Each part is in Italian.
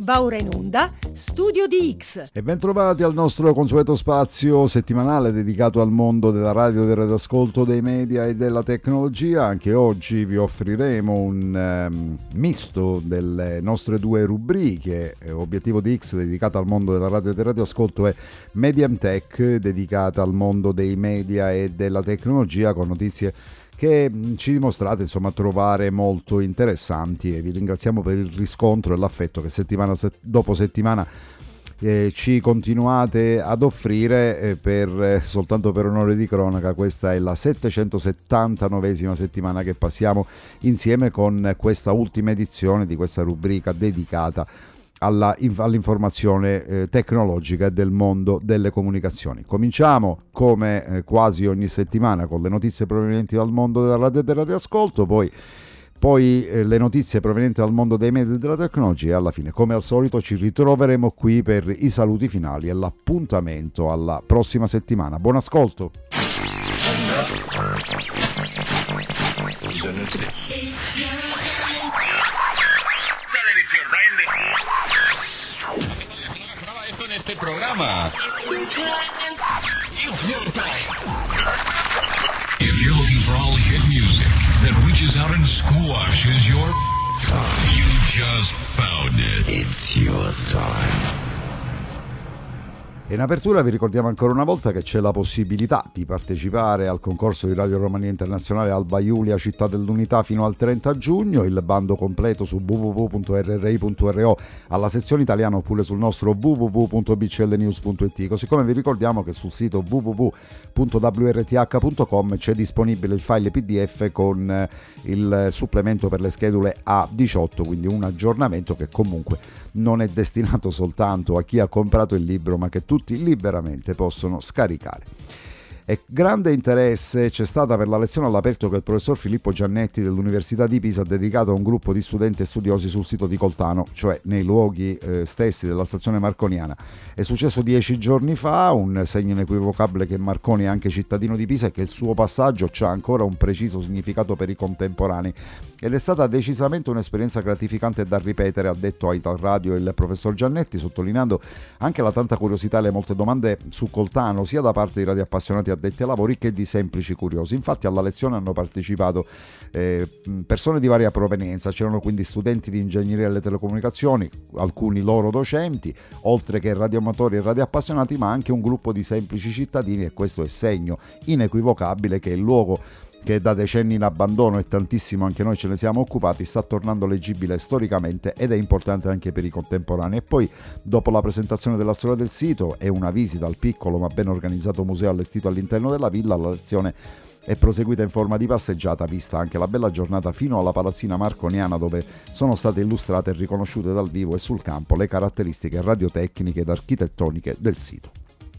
Va ora in onda Studio di X. E ben trovati al nostro consueto spazio settimanale dedicato al mondo della radio, del radioascolto, dei media e della tecnologia. Anche oggi vi offriremo un misto delle nostre due rubriche. Obiettivo di X dedicata al mondo della radio e del radioascolto e Medium Tech dedicata al mondo dei media e della tecnologia, con notizie che ci dimostrate insomma trovare molto interessanti, e vi ringraziamo per il riscontro e l'affetto che settimana dopo settimana ci continuate ad offrire. Soltanto per onore di cronaca, questa è la 779esima settimana che passiamo insieme con questa ultima edizione di questa rubrica dedicata all'informazione tecnologica del mondo delle comunicazioni. Cominciamo come quasi ogni settimana con le notizie provenienti dal mondo della radio e del radioascolto, poi le notizie provenienti dal mondo dei media e della tecnologia, e alla fine, come al solito, ci ritroveremo qui per i saluti finali e l'appuntamento alla prossima settimana. Buon ascolto! Este programa. If you're looking for all hit music that reaches out and squashes your, you just found it. It's your time. In apertura vi ricordiamo ancora una volta che c'è la possibilità di partecipare al concorso di Radio Romania Internazionale Alba Iulia Città dell'Unità fino al 30 giugno, il bando completo su www.rri.ro alla sezione italiana oppure sul nostro www.bclnews.it, così come vi ricordiamo che sul sito www.wrth.com c'è disponibile il file PDF con il supplemento per le schedule A18, quindi un aggiornamento che comunque non è destinato soltanto a chi ha comprato il libro, ma che tutti liberamente possono scaricare. E grande interesse c'è stata per la lezione all'aperto che il professor Filippo Giannetti dell'Università di Pisa ha dedicato a un gruppo di studenti e studiosi sul sito di Coltano, cioè nei luoghi stessi della stazione marconiana. È successo 10 giorni fa, un segno inequivocabile che Marconi è anche cittadino di Pisa e che il suo passaggio ha ancora un preciso significato per i contemporanei. Ed è stata decisamente un'esperienza gratificante da ripetere, ha detto a Ital Radio il professor Giannetti, sottolineando anche la tanta curiosità e le molte domande su Coltano, sia da parte di radioappassionati addetti ai lavori che di semplici curiosi. Infatti alla lezione hanno partecipato persone di varia provenienza, c'erano quindi studenti di ingegneria delle telecomunicazioni, alcuni loro docenti, oltre che radioamatori e radioappassionati, ma anche un gruppo di semplici cittadini, e questo è segno inequivocabile che il luogo che da decenni in abbandono, e tantissimo anche noi ce ne siamo occupati, sta tornando leggibile storicamente ed è importante anche per i contemporanei. E poi, dopo la presentazione della storia del sito e una visita al piccolo ma ben organizzato museo allestito all'interno della villa, la lezione è proseguita in forma di passeggiata, vista anche la bella giornata fino alla palazzina marconiana, dove sono state illustrate e riconosciute dal vivo e sul campo le caratteristiche radiotecniche ed architettoniche del sito.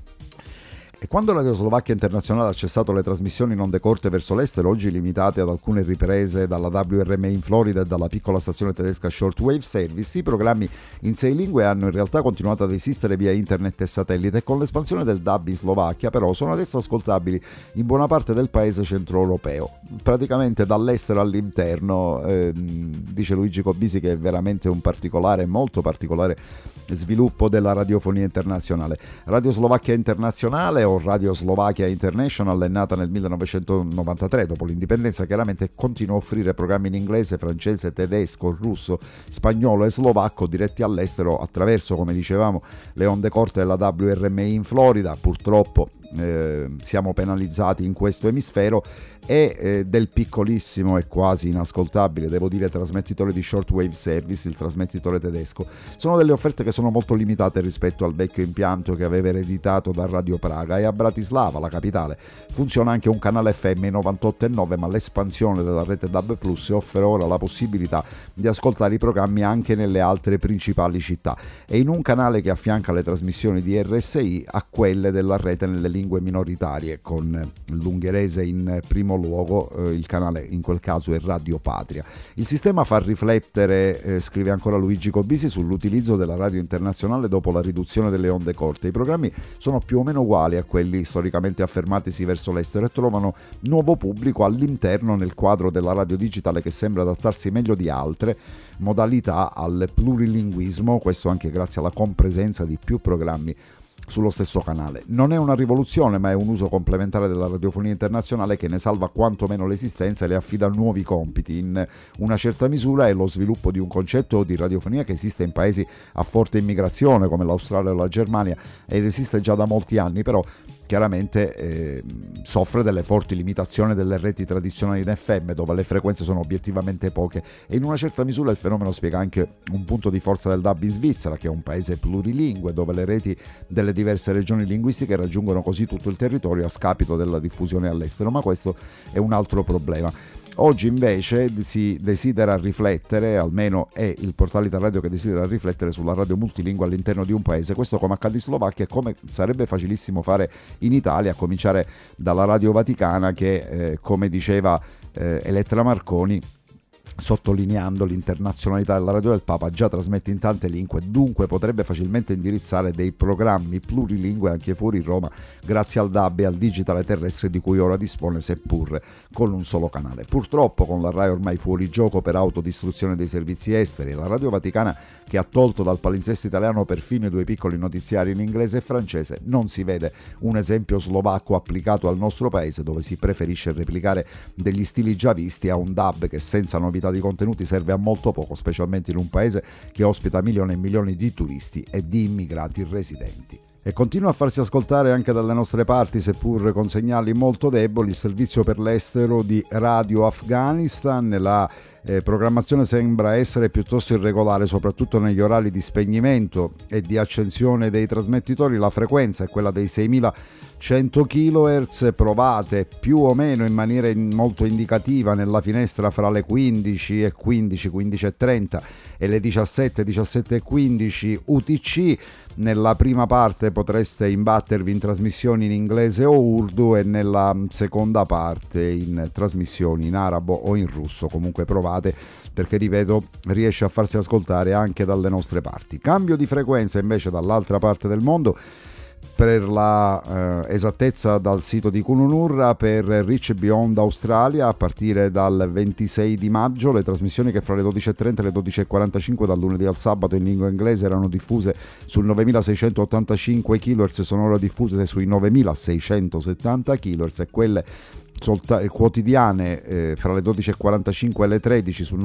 E quando Radio Slovacchia Internazionale ha cessato le trasmissioni in onde corte verso l'estero, oggi limitate ad alcune riprese dalla WRMA in Florida e dalla piccola stazione tedesca Shortwave Service, i programmi in 6 lingue hanno in realtà continuato ad esistere via internet e satellite, e con l'espansione del DAB in Slovacchia però sono adesso ascoltabili in buona parte del paese centroeuropeo, praticamente dall'estero all'interno. Dice Luigi Cobisi che è veramente un particolare, molto particolare sviluppo della radiofonia internazionale. Radio Slovacchia Internazionale, o Radio Slovacchia International, è nata nel 1993, dopo l'indipendenza. Chiaramente continua a offrire programmi in inglese, francese, tedesco, russo, spagnolo e slovacco diretti all'estero attraverso, come dicevamo, le onde corte della WRMA in Florida. Purtroppo siamo penalizzati in questo emisfero, e del piccolissimo e quasi inascoltabile, devo dire, trasmettitore di Shortwave Service, il trasmettitore tedesco. Sono delle offerte che sono molto limitate rispetto al vecchio impianto che aveva ereditato da Radio Praga, e a Bratislava, la capitale, funziona anche un canale FM 98,9, ma l'espansione della rete DAB+ offre ora la possibilità di ascoltare i programmi anche nelle altre principali città, e in un canale che affianca le trasmissioni di RSI a quelle della rete nelle lingue minoritarie, con l'ungherese in primo luogo. Il canale in quel caso è Radio Patria. Il sistema fa riflettere, scrive ancora Luigi Cobisi, sull'utilizzo della radio internazionale dopo la riduzione delle onde corte. I programmi sono più o meno uguali a quelli storicamente affermatisi verso l'estero e trovano nuovo pubblico all'interno nel quadro della radio digitale, che sembra adattarsi meglio di altre modalità al plurilinguismo, questo anche grazie alla compresenza di più programmi sullo stesso canale. Non è una rivoluzione, ma è un uso complementare della radiofonia internazionale che ne salva quantomeno l'esistenza e le affida nuovi compiti. In una certa misura è lo sviluppo di un concetto di radiofonia che esiste in paesi a forte immigrazione come l'Australia o la Germania, ed esiste già da molti anni, però chiaramente soffre delle forti limitazioni delle reti tradizionali in FM, dove le frequenze sono obiettivamente poche, e in una certa misura il fenomeno spiega anche un punto di forza del DAB in Svizzera, che è un paese plurilingue, dove le reti delle diverse regioni linguistiche raggiungono così tutto il territorio a scapito della diffusione all'estero, ma questo è un altro problema. Oggi invece si desidera riflettere, almeno è il portale Italradio che desidera riflettere sulla radio multilingue all'interno di un paese, questo come accade in Slovacchia e come sarebbe facilissimo fare in Italia, a cominciare dalla Radio Vaticana che, come diceva Elettra Marconi, sottolineando l'internazionalità della radio del Papa, già trasmette in tante lingue, dunque potrebbe facilmente indirizzare dei programmi plurilingue anche fuori Roma grazie al DAB e al digitale terrestre di cui ora dispone, seppur con un solo canale. Purtroppo con la RAI ormai fuori gioco per autodistruzione dei servizi esteri, la Radio Vaticana, che ha tolto dal palinsesto italiano perfino i 2 piccoli notiziari in inglese e francese, non si vede un esempio slovacco applicato al nostro paese, dove si preferisce replicare degli stili già visti a un DAB che senza novità di contenuti serve a molto poco, specialmente in un paese che ospita milioni e milioni di turisti e di immigrati residenti. E continua a farsi ascoltare anche dalle nostre parti, seppur con segnali molto deboli, il servizio per l'estero di Radio Afghanistan. La programmazione sembra essere piuttosto irregolare, soprattutto negli orari di spegnimento e di accensione dei trasmettitori. La frequenza è quella dei 6100 kHz, provate più o meno in maniera molto indicativa nella finestra fra le 15 e 15, 15:30 e le 17, 17:15 UTC. Nella prima parte potreste imbattervi in trasmissioni in inglese o urdu e nella seconda parte in trasmissioni in arabo o in russo. Comunque provate, perché ripeto, riesce a farsi ascoltare anche dalle nostre parti. Cambio di frequenza invece dall'altra parte del mondo, per la esattezza dal sito di Kununurra, per Reach Beyond Australia a partire dal 26 di maggio. Le trasmissioni che fra le 12:30 e le 12:45 dal lunedì al sabato in lingua inglese erano diffuse sul 9685 kHz sono ora diffuse sui 9670 kHz, e quelle quotidiane fra le 12:45 e le 13 sul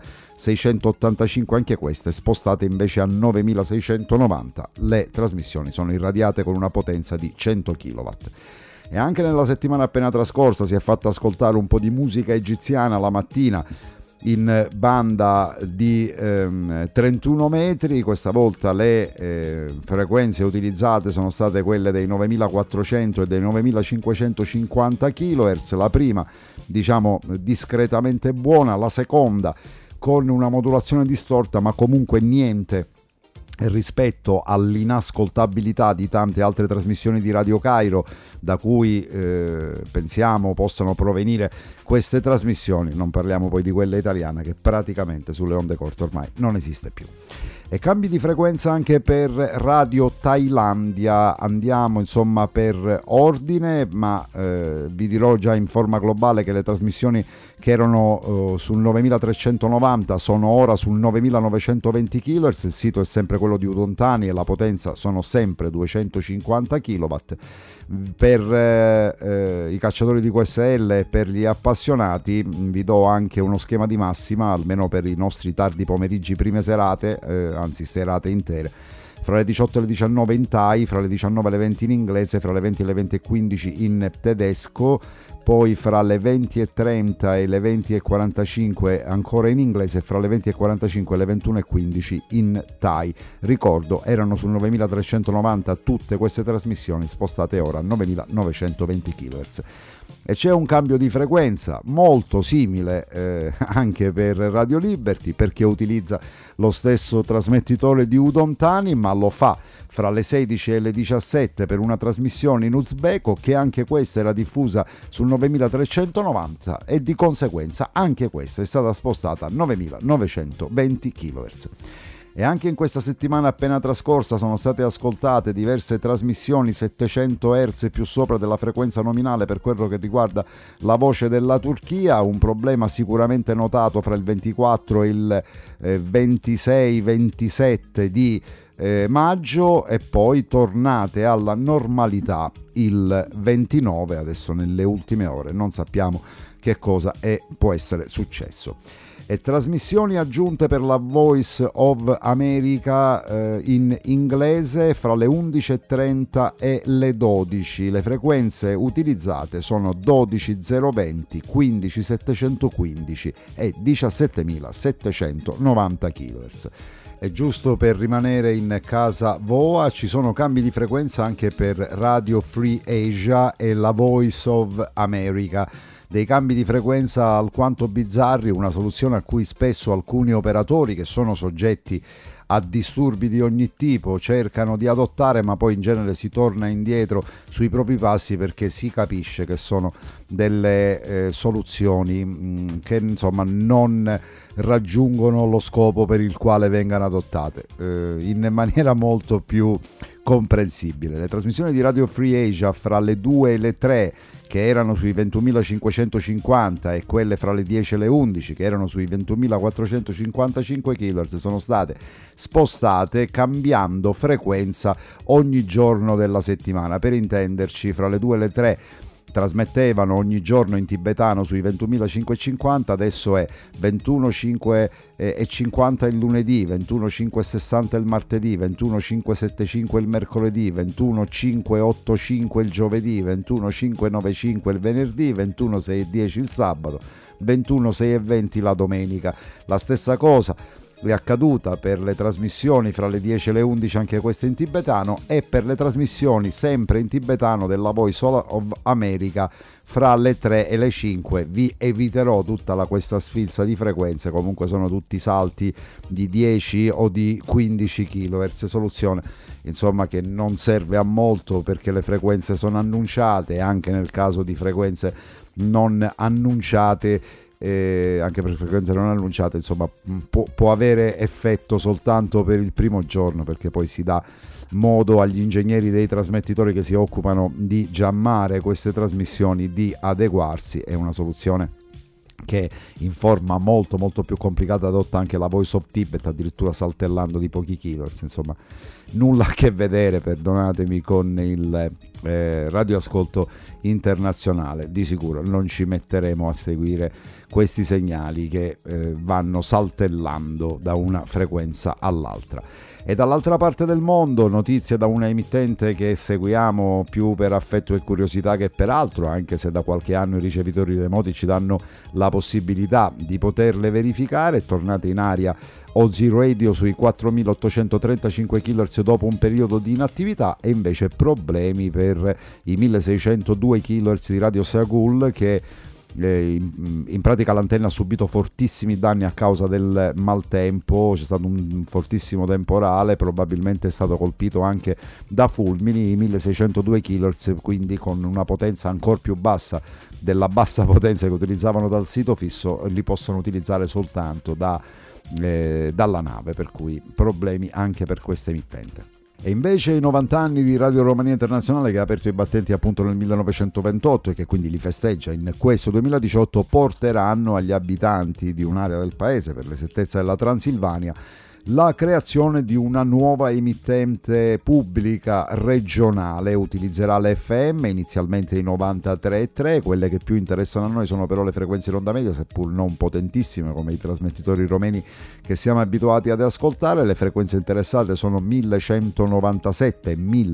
9685, anche queste spostate invece a 9690. Le trasmissioni sono irradiate con una potenza di 100 kW. E anche nella settimana appena trascorsa si è fatta ascoltare un po' di musica egiziana la mattina in banda di 31 metri. Questa volta le frequenze utilizzate sono state quelle dei 9400 e dei 9550 kHz. La prima, diciamo, discretamente buona, la seconda con una modulazione distorta, ma comunque niente rispetto all'inascoltabilità di tante altre trasmissioni di Radio Cairo da cui pensiamo possano provenire queste trasmissioni. Non parliamo poi di quella italiana, che praticamente sulle onde corte ormai non esiste più. E cambi di frequenza anche per Radio Thailandia. Andiamo insomma per ordine, ma vi dirò già in forma globale che le trasmissioni che erano sul 9390 sono ora sul 9920 kHz. Il sito è sempre quello di Udontani e la potenza sono sempre 250 kW. Per i cacciatori di QSL e per gli appassionati vi do anche uno schema di massima, almeno per i nostri tardi pomeriggi, prime serate, anzi serate intere, fra le 18 e le 19 in Thai, fra le 19 e le 20 in inglese, fra le 20 e le 20 e 15 in tedesco. poi fra le 20:30 e le 20:45 ancora in inglese, e fra le 20:45 e le 21:15 in Thai. Ricordo, erano sul 9390 tutte queste trasmissioni, spostate ora a 9920 kHz. E c'è un cambio di frequenza molto simile anche per Radio Liberty, perché utilizza lo stesso trasmettitore di Udon Thani, ma lo fa fra le 16 e le 17 per una trasmissione in uzbeko, che anche questa era diffusa sul 9390, e di conseguenza anche questa è stata spostata a 9920 kHz. E anche in questa settimana appena trascorsa sono state ascoltate diverse trasmissioni 700 Hz più sopra della frequenza nominale per quello che riguarda la voce della Turchia, un problema sicuramente notato fra il 24 e il 26-27 di maggio, e poi tornate alla normalità il 29, adesso nelle ultime ore non sappiamo che cosa può essere successo. E trasmissioni aggiunte per la Voice of America in inglese fra le 11:30 e le 12. Le frequenze utilizzate sono 12020, 15715 e 17790 kHz. E giusto per rimanere in casa VOA, ci sono cambi di frequenza anche per Radio Free Asia e la Voice of America. Dei cambi di frequenza alquanto bizzarri, una soluzione a cui spesso alcuni operatori che sono soggetti a disturbi di ogni tipo cercano di adottare, ma poi in genere si torna indietro sui propri passi, perché si capisce che sono delle soluzioni che insomma non raggiungono lo scopo per il quale vengano adottate in maniera molto più comprensibile. Le trasmissioni di Radio Free Asia fra le 2 e le 3, che erano sui 21.550, e quelle fra le 10 e le 11, che erano sui 21.455 kHz, sono state spostate cambiando frequenza ogni giorno della settimana. Per intenderci, fra le 2 e le 3 trasmettevano ogni giorno in tibetano sui 21.550, adesso è 21.550 il lunedì, 21.560 il martedì, 21.575 il mercoledì, 21.585 il giovedì, 21.595 il venerdì, 21.610 il sabato, 21.620 la domenica. La stessa cosa è accaduta per le trasmissioni fra le 10 e le 11, anche queste in tibetano, e per le trasmissioni sempre in tibetano della Voice of America fra le 3 e le 5. Vi eviterò tutta questa sfilza di frequenze, comunque sono tutti salti di 10 o di 15 kHz, soluzione insomma che non serve a molto, perché le frequenze sono annunciate, e anche nel caso di frequenze non annunciate, anche per frequenze non annunciate, insomma può avere effetto soltanto per il primo giorno, perché poi si dà modo agli ingegneri dei trasmettitori che si occupano di jammare queste trasmissioni di adeguarsi. È una soluzione che in forma molto molto più complicata adotta anche la Voice of Tibet, addirittura saltellando di pochi kHz. Insomma, nulla a che vedere, perdonatemi, con il radioascolto internazionale. Di sicuro non ci metteremo a seguire questi segnali che vanno saltellando da una frequenza all'altra. E dall'altra parte del mondo, notizie da una emittente che seguiamo più per affetto e curiosità che per altro, anche se da qualche anno i ricevitori remoti ci danno la possibilità di poterle verificare. È tornata in aria Ozzy Radio sui 4835 kHz dopo un periodo di inattività, e invece problemi per i 1602 kHz di Radio Seagul, che in pratica l'antenna ha subito fortissimi danni a causa del maltempo. C'è stato un fortissimo temporale, probabilmente è stato colpito anche da fulmini. I 1602 kHz, quindi con una potenza ancora più bassa della bassa potenza che utilizzavano dal sito fisso, li possono utilizzare soltanto dalla nave, per cui problemi anche per questa emittente. E invece i 90 anni di Radio Romania Internazionale, che ha aperto i battenti appunto nel 1928 e che quindi li festeggia in questo 2018, porteranno agli abitanti di un'area del paese, per l'esattezza della Transilvania, la creazione di una nuova emittente pubblica regionale. Utilizzerà le FM, inizialmente i 93,3, quelle che più interessano a noi sono però le frequenze in onda media, seppur non potentissime come i trasmettitori romeni che siamo abituati ad ascoltare. Le frequenze interessate sono 1197 e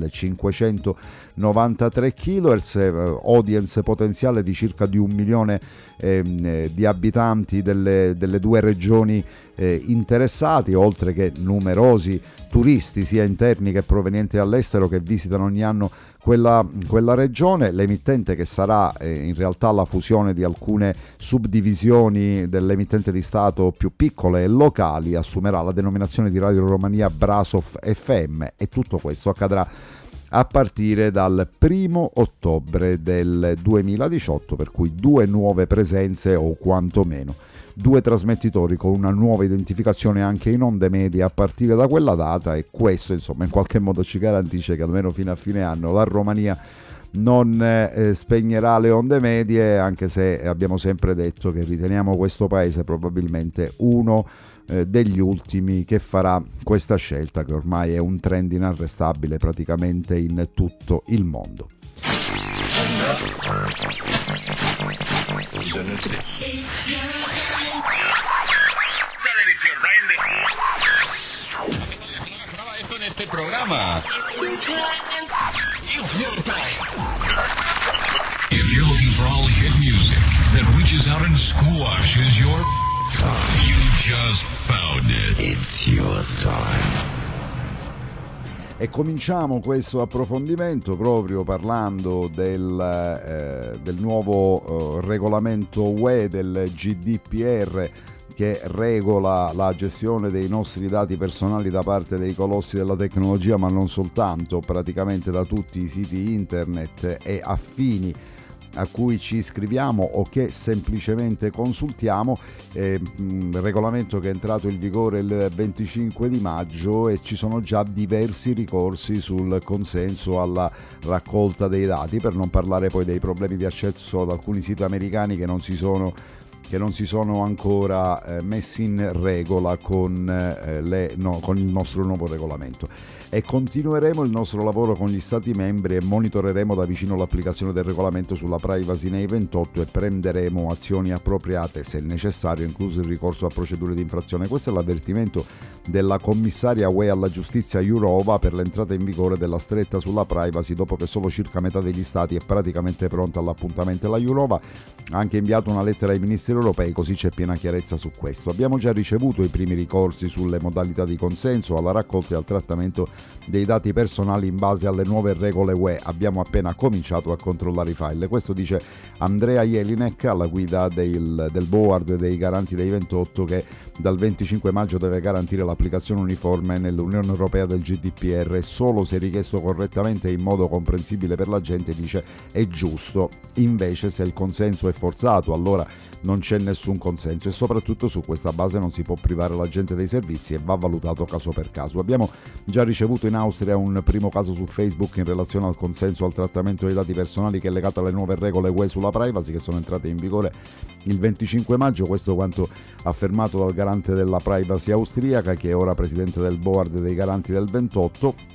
1593 kHz, audience potenziale di circa di 1 milione di abitanti delle due regioni interessati, oltre che numerosi turisti sia interni che provenienti dall'estero che visitano ogni anno quella regione. L'emittente, che sarà in realtà la fusione di alcune subdivisioni dell'emittente di Stato più piccole e locali, assumerà la denominazione di Radio Romania Brasov FM, e tutto questo accadrà a partire dal 1 ottobre del 2018, per cui 2 nuove presenze, o quantomeno 2 trasmettitori con una nuova identificazione anche in onde medie a partire da quella data. E questo insomma in qualche modo ci garantisce che almeno fino a fine anno la Romania non spegnerà le onde medie, anche se abbiamo sempre detto che riteniamo questo paese probabilmente uno degli ultimi che farà questa scelta, che ormai è un trend inarrestabile praticamente in tutto il mondo. Este programa. If you're looking for all hit music that reaches out and squashes your time, you just found it. It's your time. E cominciamo questo approfondimento proprio parlando del nuovo regolamento UE, del GDPR, che regola la gestione dei nostri dati personali da parte dei colossi della tecnologia, ma non soltanto, praticamente da tutti i siti internet e affini a cui ci iscriviamo o che semplicemente consultiamo. Un regolamento che è entrato in vigore il 25 di maggio e ci sono già diversi ricorsi sul consenso alla raccolta dei dati, per non parlare poi dei problemi di accesso ad alcuni siti americani che non si sono ancora messi in regola con il nostro nuovo regolamento. E continueremo il nostro lavoro con gli Stati membri e monitoreremo da vicino l'applicazione del regolamento sulla privacy nei 28 e prenderemo azioni appropriate se necessario, incluso il ricorso a procedure di infrazione. Questo è l'avvertimento della commissaria UE alla giustizia Jourova per l'entrata in vigore della stretta sulla privacy, dopo che solo circa metà degli stati è praticamente pronta all'appuntamento. La Jourova ha anche inviato una lettera ai ministeri europei, così c'è piena chiarezza su questo. Abbiamo già ricevuto i primi ricorsi sulle modalità di consenso alla raccolta e al trattamento dei dati personali in base alle nuove regole UE. Abbiamo appena cominciato a controllare i file. Questo dice Andrea Jelinek, alla guida del board dei garanti dei 28, che dal 25 maggio deve garantire l'applicazione uniforme nell'Unione Europea del GDPR, solo se richiesto correttamente e in modo comprensibile per la gente, dice, è giusto. Invece se il consenso è forzato, allora non c'è nessun consenso, e soprattutto su questa base non si può privare la gente dei servizi e va valutato caso per caso. Abbiamo già ricevuto in Austria un primo caso su Facebook in relazione al consenso al trattamento dei dati personali, che è legato alle nuove regole UE sulla privacy che sono entrate in vigore il 25 maggio. Questo quanto affermato dal garante della privacy austriaca, che è ora presidente del board dei garanti del 28.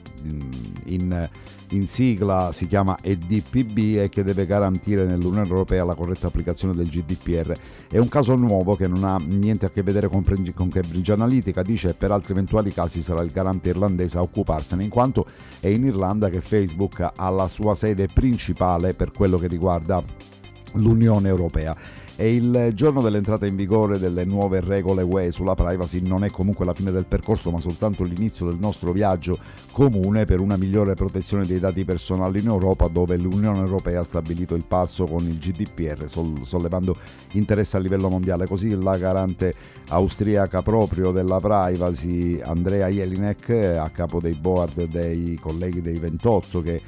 In sigla si chiama EDPB, e che deve garantire nell'Unione Europea la corretta applicazione del GDPR. È un caso nuovo che non ha niente a che vedere con Cambridge Analytica, dice, e per altri eventuali casi sarà il garante irlandese a occuparsene, in quanto è in Irlanda che Facebook ha la sua sede principale per quello che riguarda l'Unione Europea. E il giorno dell'entrata in vigore delle nuove regole UE sulla privacy non è comunque la fine del percorso, ma soltanto l'inizio del nostro viaggio comune per una migliore protezione dei dati personali in Europa, dove l'Unione Europea ha stabilito il passo con il GDPR, sollevando interesse a livello mondiale. Così la garante austriaca proprio della privacy, Andrea Jelinek, a capo dei board dei colleghi dei 28, che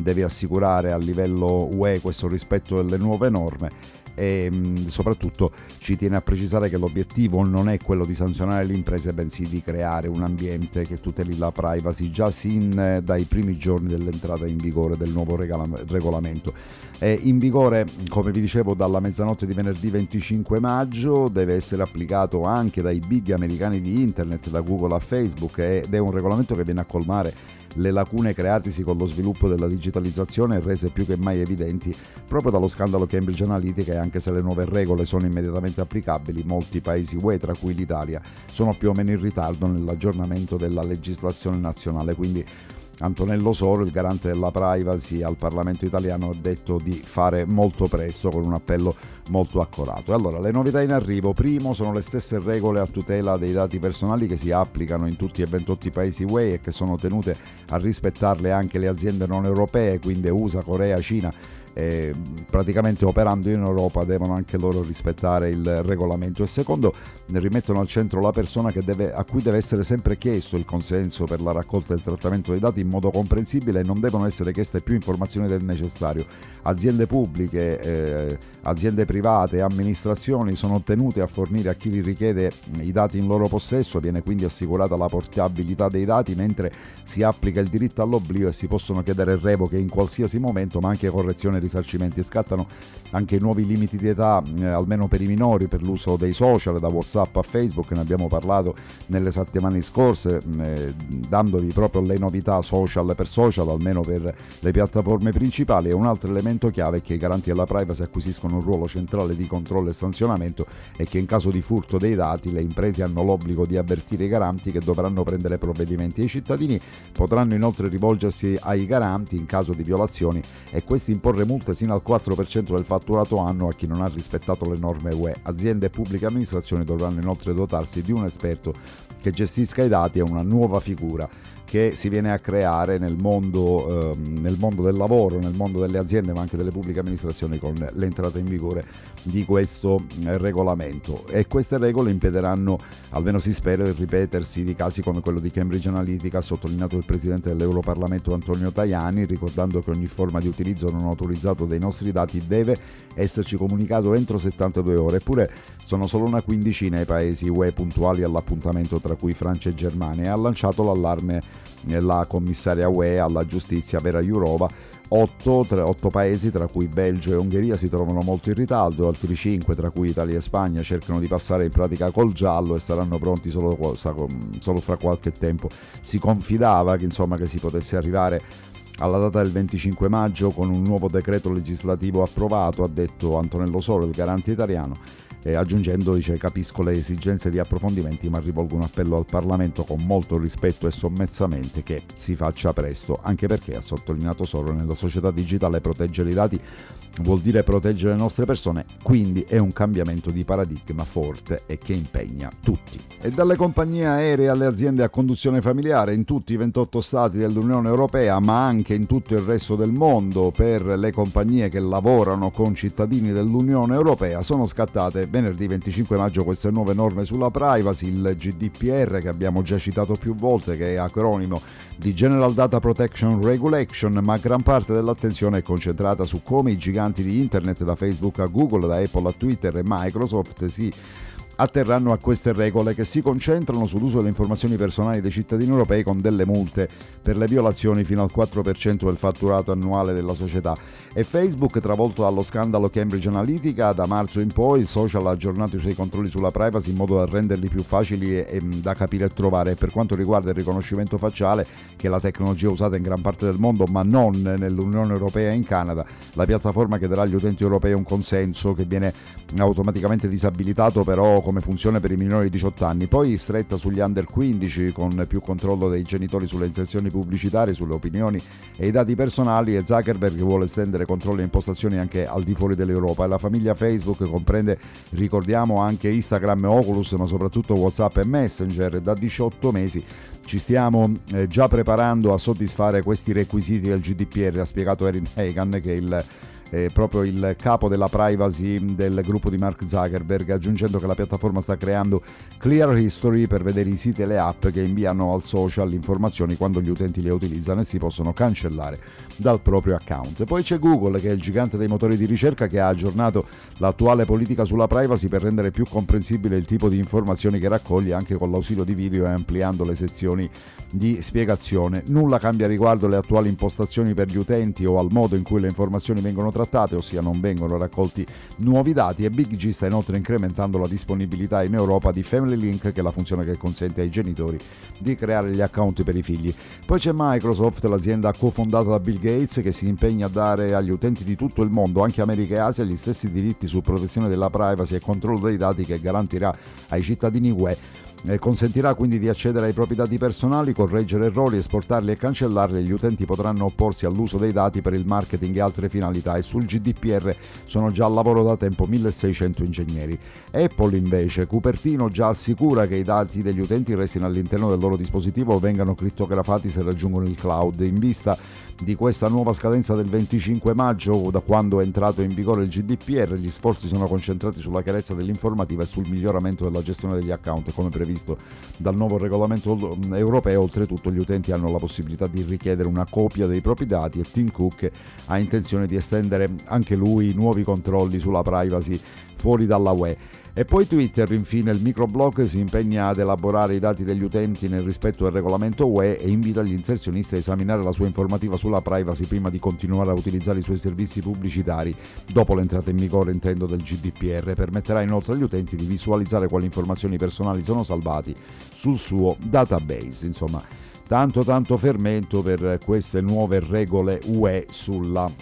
deve assicurare a livello UE questo rispetto delle nuove norme. E soprattutto ci tiene a precisare che l'obiettivo non è quello di sanzionare le imprese, bensì di creare un ambiente che tuteli la privacy già sin dai primi giorni dell'entrata in vigore del nuovo regolamento. È in vigore, come vi dicevo, dalla mezzanotte di venerdì 25 maggio, deve essere applicato anche dai big americani di internet, da Google a Facebook, ed è un regolamento che viene a colmare le lacune creatisi con lo sviluppo della digitalizzazione e rese più che mai evidenti proprio dallo scandalo Cambridge Analytica. E anche se le nuove regole sono immediatamente applicabili, molti paesi UE, tra cui l'Italia, sono più o meno in ritardo nell'aggiornamento della legislazione nazionale. Quindi Antonello Soro, il garante della privacy al Parlamento italiano, ha detto di fare molto presto, con un appello molto accorato. E allora, le novità in arrivo: primo, sono le stesse regole a tutela dei dati personali che si applicano in tutti e 28 i paesi UE e che sono tenute a rispettarle anche le aziende non europee, quindi USA, Corea, Cina. Praticamente operando in Europa devono anche loro rispettare il regolamento. E secondo, rimettono al centro la persona a cui deve essere sempre chiesto il consenso per la raccolta e il trattamento dei dati in modo comprensibile, e non devono essere chieste più informazioni del necessario. Aziende pubbliche, aziende private e amministrazioni sono tenute a fornire a chi li richiede i dati in loro possesso. Viene quindi assicurata la portabilità dei dati, mentre si applica il diritto all'oblio e si possono chiedere revoche in qualsiasi momento, ma anche correzioni e risarcimenti. Scattano anche i nuovi limiti di età, almeno per i minori, per l'uso dei social, da WhatsApp a Facebook. Ne abbiamo parlato nelle settimane scorse, dandovi proprio le novità social per social, almeno per le piattaforme principali. E un altro elemento chiave è che i garanti della privacy acquisiscono un ruolo centrale di controllo e sanzionamento, e che in caso di furto dei dati le imprese hanno l'obbligo di avvertire i garanti, che dovranno prendere provvedimenti. I cittadini potranno inoltre rivolgersi ai garanti in caso di violazioni, e questi imporre multe sino al 4% del fatturato annuo a chi non ha rispettato le norme UE. Aziende e pubbliche amministrazioni dovranno inoltre dotarsi di un esperto che gestisca i dati. È una nuova figura che si viene a creare nel mondo del lavoro, nel mondo delle aziende, ma anche delle pubbliche amministrazioni, con l'entrata in vigore di questo regolamento. E queste regole impediranno, almeno si spera, il ripetersi di casi come quello di Cambridge Analytica, ha sottolineato il presidente dell'Europarlamento Antonio Tajani, ricordando che ogni forma di utilizzo non autorizzato dei nostri dati deve esserci comunicato entro 72 ore. Eppure sono solo una quindicina i paesi UE puntuali all'appuntamento, tra cui Francia e Germania, e ha lanciato l'allarme la commissaria UE alla giustizia Vera Jourova. 8 paesi, tra cui Belgio e Ungheria, si trovano molto in ritardo. Altri 5, tra cui Italia e Spagna, cercano di passare in pratica col giallo e saranno pronti solo fra qualche tempo. Si confidava che si potesse arrivare alla data del 25 maggio con un nuovo decreto legislativo approvato, ha detto Antonello Soro, il garante italiano, aggiungendo, dice: capisco le esigenze di approfondimenti, ma rivolgo un appello al Parlamento con molto rispetto e sommessamente che si faccia presto, anche perché, ha sottolineato Soro, nella società digitale proteggere i dati vuol dire proteggere le nostre persone, quindi è un cambiamento di paradigma forte e che impegna tutti. E dalle compagnie aeree alle aziende a conduzione familiare in tutti i 28 stati dell'Unione Europea, ma anche in tutto il resto del mondo, per le compagnie che lavorano con cittadini dell'Unione Europea, sono scattate venerdì 25 maggio queste nuove norme sulla privacy, il GDPR, che abbiamo già citato più volte, che è acronimo di General Data Protection Regulation, ma gran parte dell'attenzione è concentrata su come i giganti di internet, da Facebook a Google, da Apple a Twitter e Microsoft, si atterranno a queste regole, che si concentrano sull'uso delle informazioni personali dei cittadini europei, con delle multe per le violazioni fino al 4% del fatturato annuale della società. E Facebook, travolto dallo scandalo Cambridge Analytica, da marzo in poi il social ha aggiornato i suoi controlli sulla privacy in modo da renderli più facili e da capire e trovare. E per quanto riguarda il riconoscimento facciale, che è la tecnologia usata in gran parte del mondo ma non nell'Unione Europea e in Canada, la piattaforma chiederà agli utenti europei un consenso che viene automaticamente disabilitato però come funzione per i minori di 18 anni, poi stretta sugli under 15, con più controllo dei genitori sulle inserzioni pubblicitarie, sulle opinioni e i dati personali. E Zuckerberg vuole estendere controlli e impostazioni anche al di fuori dell'Europa. E la famiglia Facebook comprende, ricordiamo, anche Instagram e Oculus, ma soprattutto WhatsApp e Messenger. Da 18 mesi ci stiamo già preparando a soddisfare questi requisiti del GDPR, ha spiegato Erin Hagan, che è il proprio il capo della privacy del gruppo di Mark Zuckerberg, aggiungendo che la piattaforma sta creando Clear History per vedere i siti e le app che inviano al social le informazioni quando gli utenti le utilizzano e si possono cancellare dal proprio account. Poi c'è Google, che è il gigante dei motori di ricerca, che ha aggiornato l'attuale politica sulla privacy per rendere più comprensibile il tipo di informazioni che raccoglie, anche con l'ausilio di video, e ampliando le sezioni di spiegazione. Nulla cambia riguardo alle attuali impostazioni per gli utenti o al modo in cui le informazioni vengono trattate, ossia non vengono raccolti nuovi dati, e Big G sta inoltre incrementando la disponibilità in Europa di Family Link, che è la funzione che consente ai genitori di creare gli account per i figli. Poi c'è Microsoft, l'azienda cofondata da Bill Gates, che si impegna a dare agli utenti di tutto il mondo, anche America e Asia, gli stessi diritti su protezione della privacy e controllo dei dati che garantirà ai cittadini UE. Consentirà quindi di accedere ai propri dati personali, correggere errori, esportarli e cancellarli. Gli utenti potranno opporsi all'uso dei dati per il marketing e altre finalità, e sul GDPR sono già al lavoro da tempo 1600 ingegneri. Apple invece, Cupertino, già assicura che i dati degli utenti restino all'interno del loro dispositivo o vengano crittografati se raggiungono il cloud. In vista di questa nuova scadenza del 25 maggio, da quando è entrato in vigore il GDPR, gli sforzi sono concentrati sulla chiarezza dell'informativa e sul miglioramento della gestione degli account, come previsto dal nuovo regolamento europeo. Oltretutto gli utenti hanno la possibilità di richiedere una copia dei propri dati, e Tim Cook ha intenzione di estendere anche lui nuovi controlli sulla privacy fuori dalla UE. E poi Twitter, infine, il microblog si impegna ad elaborare i dati degli utenti nel rispetto del regolamento UE e invita gli inserzionisti a esaminare la sua informativa sulla privacy prima di continuare a utilizzare i suoi servizi pubblicitari dopo l'entrata in vigore, intendo, del GDPR. Permetterà inoltre agli utenti di visualizzare quali informazioni personali sono salvati sul suo database. Insomma, tanto fermento per queste nuove regole UE sulla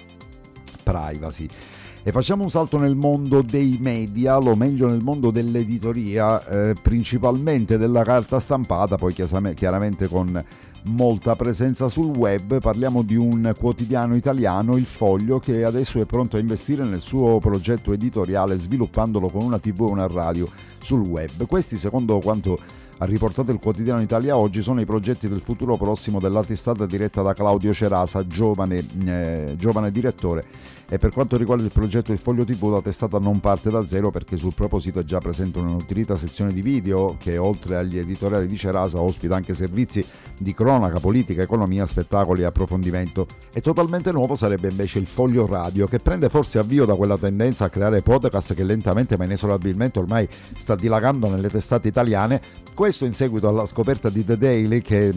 privacy. E facciamo un salto nel mondo dei media, o meglio nel mondo dell'editoria, principalmente della carta stampata, poi chiaramente con molta presenza sul web. Parliamo di un quotidiano italiano, Il Foglio, che adesso è pronto a investire nel suo progetto editoriale, sviluppandolo con una TV e una radio sul web. Questi, secondo quanto ha riportato il quotidiano Italia Oggi, sono i progetti del futuro prossimo della testata diretta da Claudio Cerasa, giovane direttore. E per quanto riguarda il progetto Il Foglio TV, la testata non parte da zero, perché sul proprio sito è già presente una nutrita sezione di video che, oltre agli editoriali di Cerasa, ospita anche servizi di cronaca, politica, economia, spettacoli e approfondimento. E totalmente nuovo sarebbe invece il Foglio Radio, che prende forse avvio da quella tendenza a creare podcast che lentamente ma inesorabilmente ormai sta dilagando nelle testate italiane. Questo in seguito alla scoperta di The Daily, che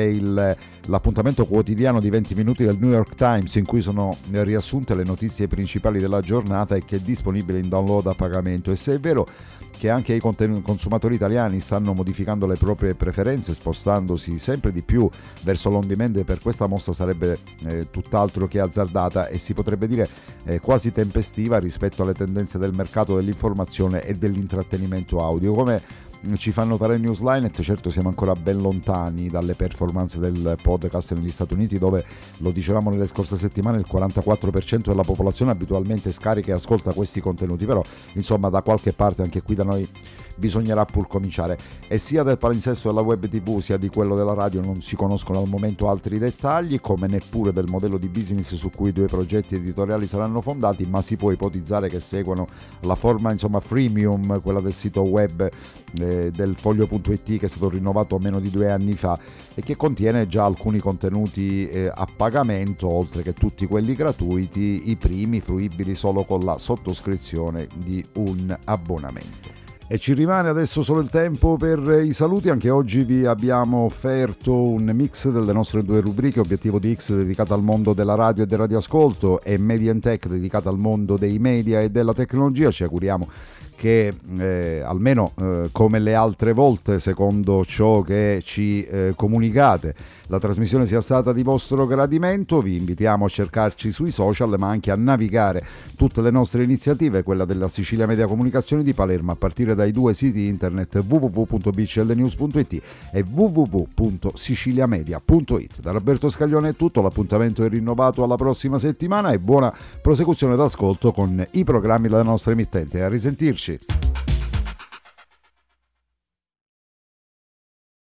è l'appuntamento quotidiano di 20 minuti del New York Times, in cui sono riassunte le notizie principali della giornata e che è disponibile in download a pagamento. E se è vero che anche i consumatori italiani stanno modificando le proprie preferenze, spostandosi sempre di più verso l'on demand, per questa mossa sarebbe tutt'altro che azzardata e si potrebbe dire quasi tempestiva rispetto alle tendenze del mercato dell'informazione e dell'intrattenimento audio. Come ci fa notare Newslinet, certo siamo ancora ben lontani dalle performance del podcast negli Stati Uniti, dove, lo dicevamo nelle scorse settimane, il 44% della popolazione abitualmente scarica e ascolta questi contenuti, però insomma da qualche parte anche qui da noi bisognerà pur cominciare. E sia del palinsesto della web TV sia di quello della radio non si conoscono al momento altri dettagli, come neppure del modello di business su cui i due progetti editoriali saranno fondati, ma si può ipotizzare che seguano la forma freemium, quella del sito web del Foglio.it, che è stato rinnovato meno di 2 anni fa e che contiene già alcuni contenuti a pagamento, oltre che tutti quelli gratuiti, i primi fruibili solo con la sottoscrizione di un abbonamento. E ci rimane adesso solo il tempo per i saluti. Anche oggi vi abbiamo offerto un mix delle nostre 2 rubriche: Obiettivo di X, dedicata al mondo della radio e del radioascolto, e Media & Tech, dedicata al mondo dei media e della tecnologia. Ci auguriamo che almeno come le altre volte, secondo ciò che ci comunicate, la trasmissione sia stata di vostro gradimento. Vi invitiamo a cercarci sui social, ma anche a navigare tutte le nostre iniziative, quella della Sicilia Media Comunicazioni di Palermo, a partire dai 2 siti internet www.bclnews.it e www.siciliamedia.it. Da Roberto Scaglione è tutto, l'appuntamento è rinnovato alla prossima settimana e buona prosecuzione d'ascolto con i programmi della nostra emittente. A risentirci.